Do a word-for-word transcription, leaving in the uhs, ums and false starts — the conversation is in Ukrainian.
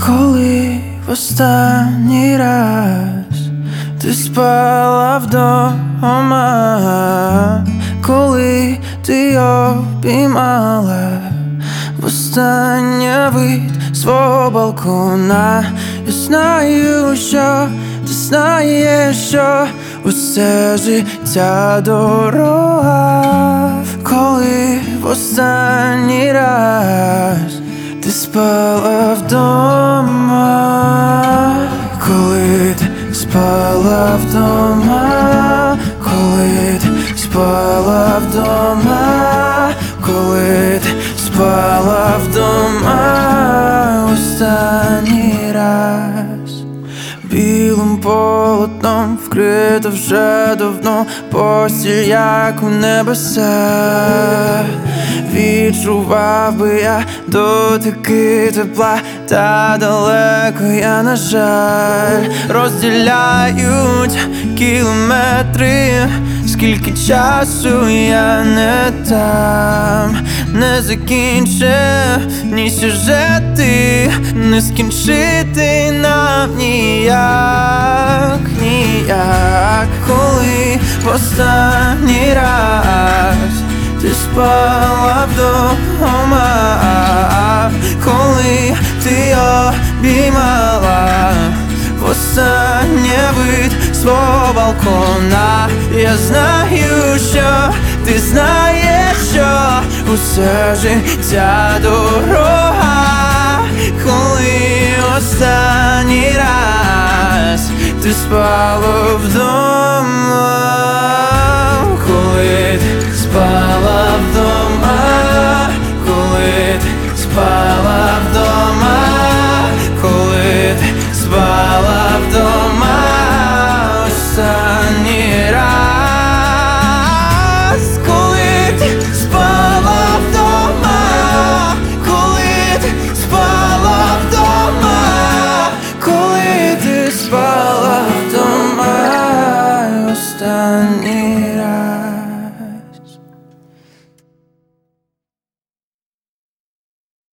Коли в останній раз ти спала вдома, коли ти обіймала востаннє вид свого балкона. Я знаю, що ти знаєш, що усе життя дорога. Коли в останній раз ти спала вдома, коли ти спала вдома, коли ти спала вдома, коли ти спала вдома останній раз. Білим полотном вкрита вже давно постіль, як у небеса. Відчував би я дотики тепла, та далеко я, на жаль. Розділяють кілометри, скільки часу я не там. Не закінчені сюжети, не скінчити нам ніяк, ніяк. Коли в останній раз ти спала вдома, коли ти обіймала востаннє вид свого балкона. Я знаю, що ти знаєш, що усе життя дорога. Коли останній раз ти спала вдома, коли ти спала вдома, коли ти спала вдома, коли ти спала вдома останній раз. Коли ти спала вдома, коли ти спала вдома, коли ти спала вдома останній